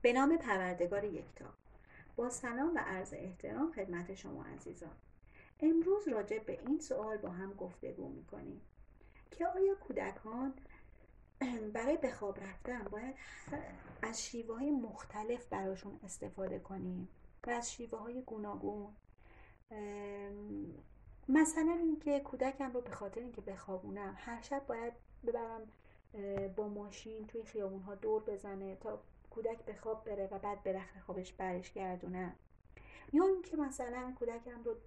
به نام پروردگار یکتا. با سلام و عرض احترام خدمت شما عزیزان. امروز راجع به این سوال با هم گفتگو میکنیم که آیا کودکان برای به خواب رفتن باید از شیوه های مختلف براشون استفاده کنیم و از شیوه های گوناگون. مثلا اینکه کودکم رو به خاطر اینکه بخوابونم هر شب باید ببرم با ماشین توی خیابون ها دور بزنه تا کودک به خواب بره و بعد به رخت خوابش برش گردونم، یا اینکه مثلا کودکم رو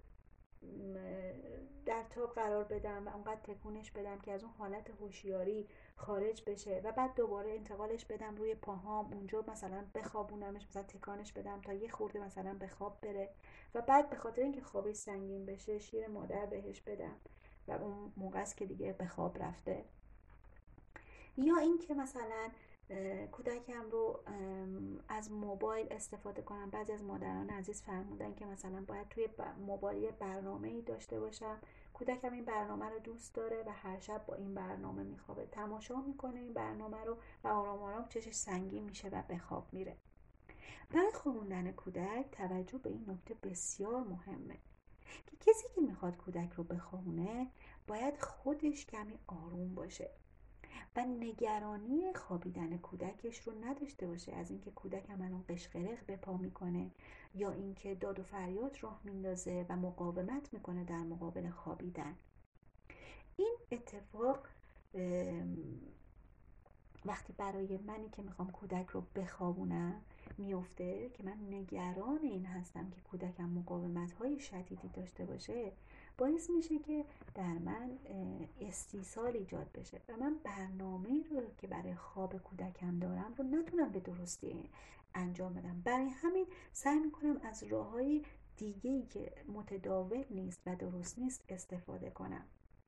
در تاب قرار بدم و اونقدر تکونش بدم که از اون حالت هوشیاری خارج بشه و بعد دوباره انتقالش بدم روی پاهام، اونجا مثلا بخوابونمش، مثلا تکانش بدم تا یه خورده مثلا به خواب بره و بعد به خاطر اینکه خوابش سنگین بشه شیر مادر بهش بدم و اون موقع است که دیگه به خواب رفته. یا اینکه مثلا کودکم رو از موبایل استفاده کنم. بعضی از مادران عزیز فرمودن که مثلا باید توی موبایل برنامه‌ای داشته باشم. کودکم این برنامه رو دوست داره و هر شب با این برنامه میخوابه، تماشا میکنه این برنامه رو و آرام آرام چشش سنگین میشه و به خواب میره. برای خوابوندن کودک توجه به این نکته بسیار مهمه که کسی که میخواد کودک رو بخوابونه باید خودش کمی آروم باشه و نگرانی خوابیدن کودکش رو نداشته باشه از اینکه کودکم الان قشقرق به پا میکنه یا اینکه داد و فریاد راه میندازه و مقاومت میکنه در مقابل خوابیدن. این اتفاق وقتی برای منی که میخوام کودک رو بخوابونم میفته که من نگران این هستم که کودکم مقاومت های شدیدی داشته باشه، باعث میشه که در من استیصال ایجاد بشه و من برنامه‌ای رو که برای خواب کودکم دارم رو نتونم به درستی انجام بدم. برای همین سعی میکنم از راههای دیگه‌ای که متداول نیست و درست نیست استفاده کنم.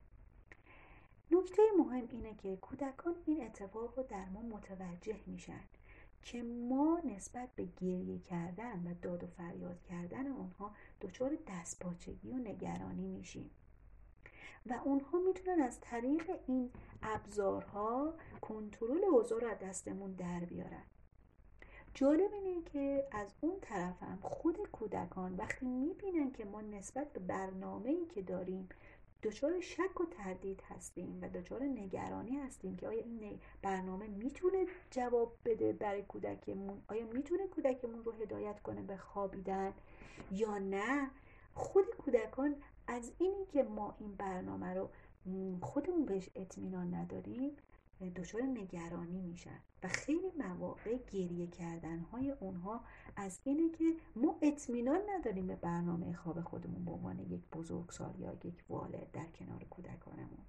نکته مهم اینه که کودکان این اتفاق رو در ما متوجه میشن که ما نسبت به گریه کردن و داد و فریاد کردن اونها دچار دستپاچگی و نگرانی میشیم و اونها میتونن از طریق این ابزارها کنترل اوضاع رو از دستمون در بیارن. جالب اینه که از اون طرفم خود کودکان وقتی میبینن که ما نسبت به برنامه‌ای که داریم دچار شک و تردید هستیم و دچار نگرانی هستیم که آیا این برنامه میتونه جواب بده برای کودکمون، آیا میتونه کودکمون رو هدایت کنه به خوابیدن یا نه، خود کودکان از اینی که ما این برنامه رو خودمون بهش اطمینان نداریم دچار نگرانی میشن و خیلی مواقع گریه کردنهای اونها از اینه که ما اطمینان نداریم به برنامه خواب خودمون به عنوان یک بزرگسال یا یک والد در کنار کودکانمون.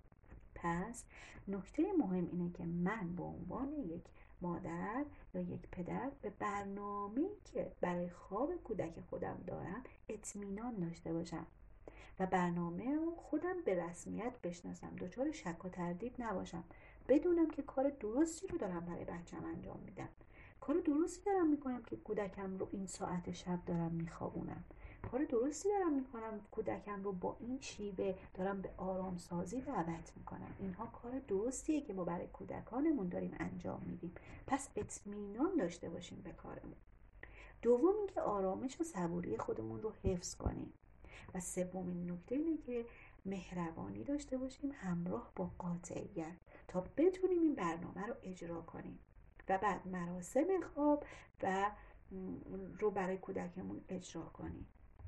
پس نکته مهم اینه که من به عنوان یک مادر یا یک پدر به برنامه‌ای که برای خواب کودک خودم دارم اطمینان داشته باشم و برنامه رو خودم به رسمیت بشناسم، دچار شک و تردید نباشم، بدونم که کار درستی رو دارم برای بچه‌م انجام میدم، کار درستی دارم میکنم که کودکم رو این ساعت شب دارم میخوابونم، کار درستی دارم میکنم کودکم رو با این شیوه دارم به آرام سازی دعوت میکنم. اینها کار درستیه که ما برای کودکانمون داریم انجام میدیم. پس اطمینان داشته باشیم به کارمون. دوم اینکه آرامش و صبوری خودمون رو حفظ کنیم و سومین نکته اینه که مهربانی داشته باشیم همراه با قاطعیت تا بتونیم این برنامه رو اجرا کنیم و بعد مراسم خواب و رو برای کودکمون اجرا کنیم.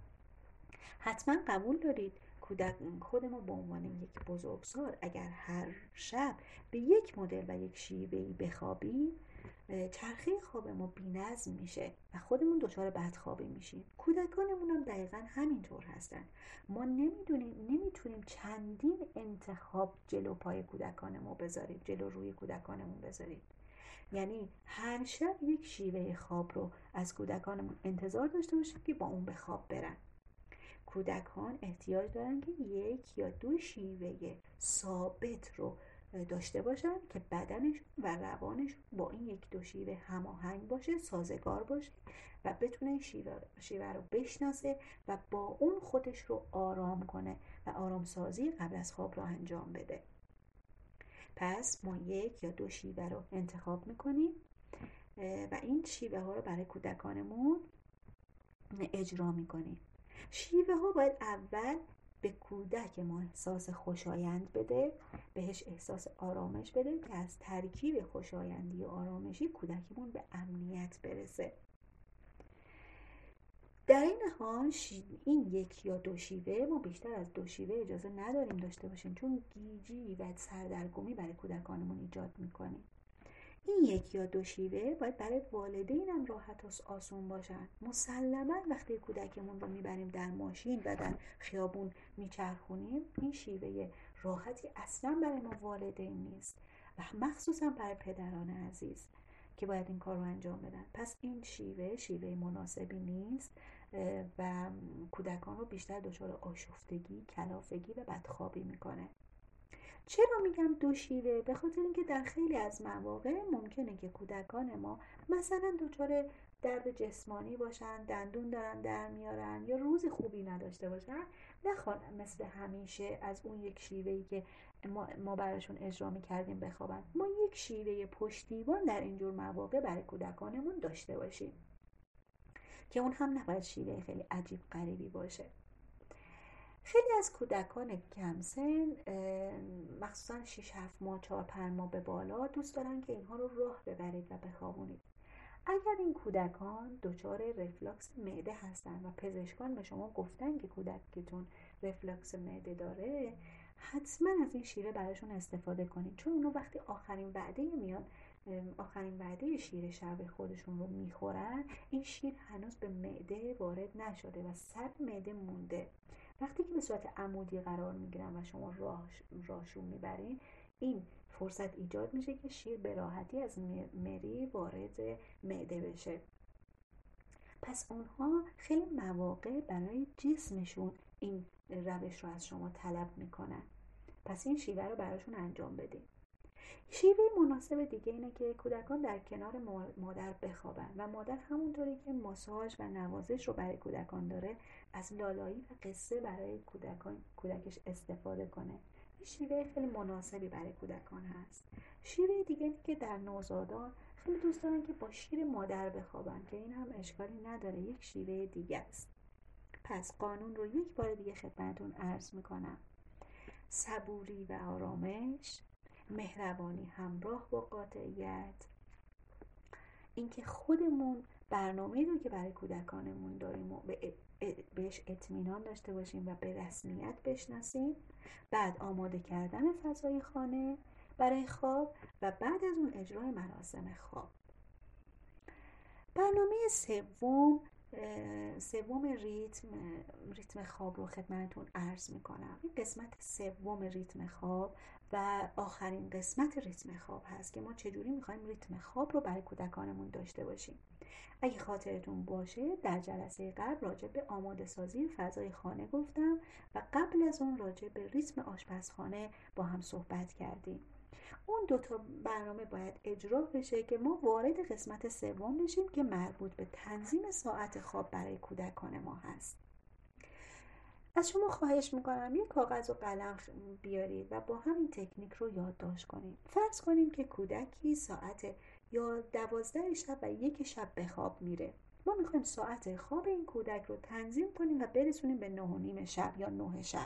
حتما قبول دارید خود ما به عنوان یک بزرگسال اگر هر شب به یک مدل و یک شیوهی بخوابیم چرخه خواب ما بی‌نظم میشه و خودمون دچار بدخوابی میشیم. کودکانمون هم دقیقا همینطور هستن. ما نمیتونیم چندین انتخاب جلو پای کودکانمون بذاریم، جلو روی کودکانمون بذاریم. یعنی هر شب یک شیوه خواب رو از کودکانمون انتظار داشته باشیم که با اون به خواب برن. کودکان احتیاج دارن که یک یا دو شیوه ثابت رو داشته باشن که بدنشون و روانشون با این یک دو شیوه هماهنگ باشه، سازگار باشه و بتونه این شیوه رو بشناسه و با اون خودش رو آرام کنه و آرام سازی قبل از خواب رو انجام بده. پس ما یک یا دو شیوه رو انتخاب میکنیم و این شیوه ها رو برای کودکانمون اجرا میکنیم. شیوه ها باید اول به کودک ما احساس خوشایند بده، بهش احساس آرامش بده که از ترکیب خوشایندی و آرامشی کودکمون به امنیت برسه. در این حال این یک یا دو شیوه، ما بیشتر از دو شیوه اجازه نداریم داشته باشیم، چون گیجی و سردرگمی برای کودکانمون ایجاد میکنیم. این یک یا دو شیوه باید برای والدینم راحت و آسون باشن. مسلما وقتی کودکمون رو میبریم در ماشین و در خیابون میچرخونیم، این شیوه راحتی اصلا برای ما والدین نیست و مخصوصا برای پدران عزیز که باید این کار رو انجام بدن. پس این شیوه مناسبی نیست و کودکان رو بیشتر دچار آشفتگی، کلافگی و بدخوابی میکنه. چرا میگم دو شیوه؟ به خاطر اینکه در خیلی از مواقع ممکنه که کودکان ما مثلا دچار درد جسمانی باشن، دندون دارن در میارن یا روز خوبی نداشته باشن، نخوان مثل همیشه از اون یک شیوهی که ما براشون اجرا میکردیم بخوابن. ما یک شیوه پشتیبان در اینجور مواقع برای کودکانمون داشته باشیم که اون هم نباید شیوه خیلی عجیب غریبی باشه. خیلی از کودکان کم سن، مخصوصا 6-7 ماه 4-5 ماه به بالا، دوست دارن که اینها رو راه ببرید و بخوابونید. اگر این کودکان دچار رفلاکس معده هستن و پزشکان به شما گفتن که کودکتون رفلاکس معده داره، حتما از این شیوه براشون استفاده کنید، چون اونو وقتی آخرین وعده شیر شب خودشون رو میخورن، این شیر هنوز به معده وارد نشده و سر معده مونده. وقتی که به صورت عمودی قرار میگیرن و شما راهشون میبرین، این فرصت ایجاد میشه که شیر به راحتی از مری وارد معده بشه. پس اونها خیلی مواقع برای جسمشون این روش رو از شما طلب میکنن. پس این شیوه رو براشون انجام بدین. شیوه مناسب دیگه اینه که کودکان در کنار مادر بخوابن و مادر همونطوری که ماساژ و نوازش رو برای کودکان داره، از لالایی و قصه برای کودکش استفاده کنه. این شیوه خیلی مناسبی برای کودکان هست. شیوه دیگه اینه که در نوزادان خیلی دوست دارن که با شیر مادر بخوابن، که این هم اشکالی نداره، یک شیوه دیگه است. پس قانون رو یک بار دیگه خدمتتون عرض میکنم: صبوری و آرامش، مهربانی همراه با قاطعیت، اینکه خودمون برنامه‌ای رو که برای کودکانمون داریم و بهش اطمینان داشته باشیم و به رسمیت بشناسیم، بعد آماده کردن فضای خانه برای خواب و بعد از اون اجرای مراسم خواب. برنامه سوم ریتم خواب رو خدمتتون عرض میکنم. این قسمت سوم ریتم خواب و آخرین قسمت ریتم خواب هست که ما چجوری میخوایم ریتم خواب رو برای کودکانمون داشته باشیم. اگه خاطرتون باشه در جلسه قبل راجع به آماده سازی فضای خانه گفتم و قبل از اون راجع به ریتم آشپزخانه با هم صحبت کردیم. اون دوتا برنامه باید اجرا بشه که ما وارد قسمت سوم بشیم که مربوط به تنظیم ساعت خواب برای کودکان ما هست. از شما خواهش میکنم یک کاغذ و قلم بیارید و با همین تکنیک رو یادداشت کنید. فرض کنیم که کودکی ساعت 12 شب و 1 شب به خواب میره. ما میخوایم ساعت خواب این کودک رو تنظیم کنیم و برسونیم به 9:30 شب یا 9 شب.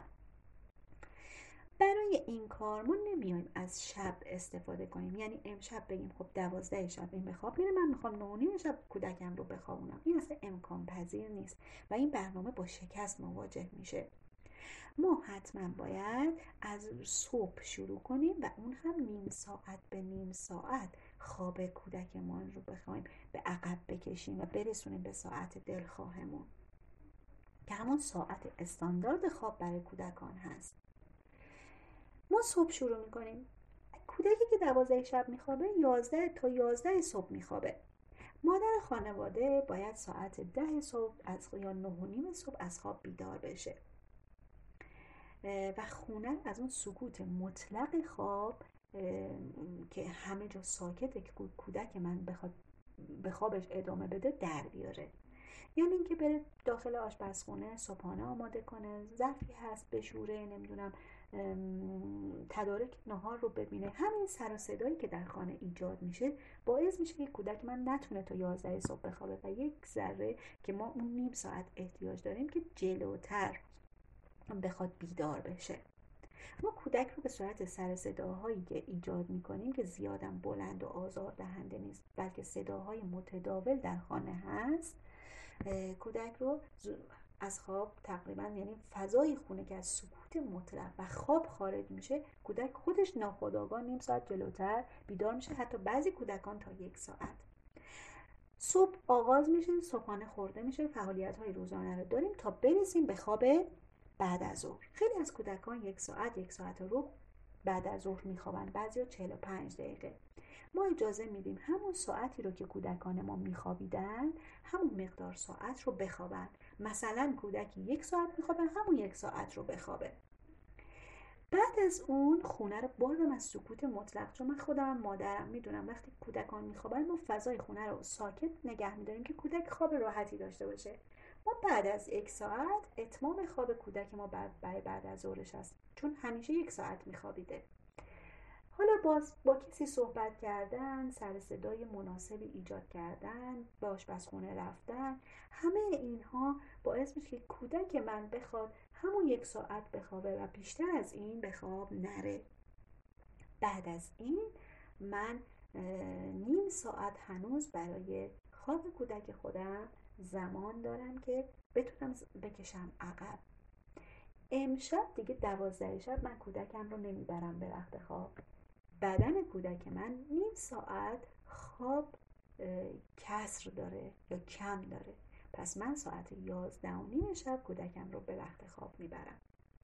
برای این کار ما نمیایم از شب استفاده کنیم، یعنی امشب بگیم خب 12 شب این به خواب میره، من میخوام 9:30 شب کودکم رو بخوابونم. این اصلا امکان پذیر نیست و این برنامه با شکست مواجه میشه. ما حتما باید از صبح شروع کنیم و اون هم نیم ساعت به نیم ساعت خواب کودکمان رو بخوایم به عقب بکشیم و برسونیم به ساعت دلخواهمون که همون ساعت استاندارد خواب برای کودکان هست. ما صبح شروع میکنیم. کودکی که 12 شب میخوابه 11 تا 11 صبح میخوابه. مادر خانواده باید ساعت 10 صبح یا 9:30 صبح از خواب بیدار بشه و خونه از اون سکوت مطلق خواب که همه جا ساکته که کودک من بخواد به خوابش ادامه بده در بیاره. یعنی اینکه بره داخل آشپزخونه صبحانه آماده کنه، ظرفی هست بشوره، نمیدونم تدارک نهار رو ببینه، همین سر و صدایی که در خانه ایجاد میشه باعث میشه که کودک من نتونه تا 11 صبح بخوابه و یک ذره که ما اون نیم ساعت احتیاج داریم که جلوتر بخواد بیدار بشه. ما کودک رو به صورت سر صداهایی که ایجاد میکنیم که زیادم بلند و آزار دهنده نیست بلکه صداهای متداول در خانه هست، کودک رو از خواب تقریبا، یعنی فضای خونه که از سکوت مطلق و خواب خارج میشه، کودک خودش ناخودآگاه نیم ساعت جلوتر بیدار میشه، حتی بعضی کودکان تا 1 ساعت. صبح آغاز میشه، صبحانه خورده میشه، فعالیت های روزانه رو داریم تا برسیم به خواب بعد از ظهر. خیلی از کودکان 1 ساعت 1 ساعت و ربع بعد از ظهر میخوابن، بعضیا 45 دقیقه. ما اجازه میدیم همون ساعتی رو که کودکان ما میخوابیدن همون مقدار ساعت رو بخوابن. مثلا کودکی 1 ساعت میخوابه، همون 1 ساعت رو بخوابه. بعد از اون خونه رو بازم از سکوت مطلق، چون من خودم مادرم میدونم وقتی کودکان میخوابن ما فضای خونه رو ساکت نگه میداریم که کودک خواب راحتی داشته باشه. ما بعد از 1 ساعت اتمام خواب کودک ما بعد از ظهرش هست، چون همیشه 1 ساعت میخوابیده. حالا باز با کسی صحبت کردن، سر صدای مناسبی ایجاد کردن، به آشپزخونه رفتن، همه اینها باعث میشه که کودک من بخواد همون 1 ساعت بخوابه و بیشتر از این به خواب نره. بعد از این من نیم ساعت هنوز برای خواب کودک خودم زمان دارم که بتونم بکشم عقب. امشب دیگه 12 شب من کودکم رو نمیبرم به رخت خواب. بدن کودک من نیم ساعت خواب کسر داره یا کم داره، پس من ساعت 11:30 شب کودکم رو به رخت خواب میبرم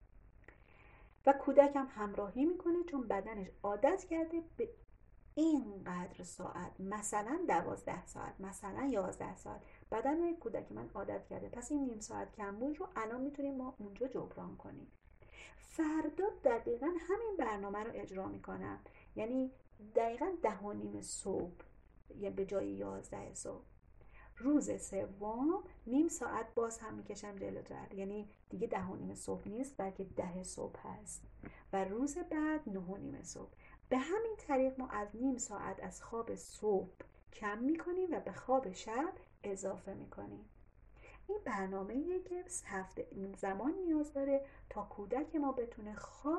و کودکم همراهی میکنه، چون بدنش عادت کرده به اینقدر ساعت، مثلا 12 ساعت، مثلا 11 ساعت. بدن کودک من عادت کرده، پس این نیم ساعت کمبود رو الان میتونیم ما اونجا جبران کنیم. فردا دقیقا همین برنامه رو اجرا میکنم، یعنی دقیقا 10:30 صبح، یعنی به جای 11 صبح. روز سوم نیم ساعت باز هم میکشم جلوتر، یعنی دیگه 10:30 صبح نیست بلکه 10 صبح هست و روز بعد 9:30 صبح. به همین طریق ما از نیم ساعت از خواب صبح کم میکنیم و به خواب شب اضافه میکنیم. این برنامه‌ایه که هفته زمان نیاز داره تا کودک ما بتونه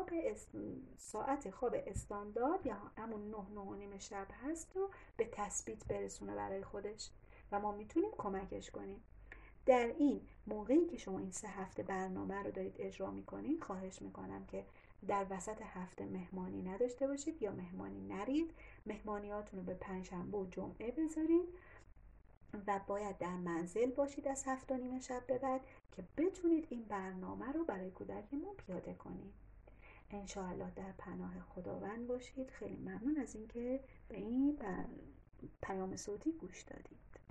ساعت خواب استاندارد یا همون 9:30 شب هست رو به تثبیت برسونه برای خودش و ما میتونیم کمکش کنیم. در این موقعی که شما این 3 هفته برنامه رو دارید اجرا میکنین، خواهش میکنم که در وسط هفته مهمانی نداشته باشید یا مهمانی نرید. مهمانیاتون رو به پنجشنبه و جمعه بذارید و باید در منزل باشید از 7:30 شب به بعد که بتونید این برنامه رو برای کودکمون پیاده کنید. انشاءالله در پناه خداوند باشید. خیلی ممنون از اینکه به این پیام صوتی گوش دادید.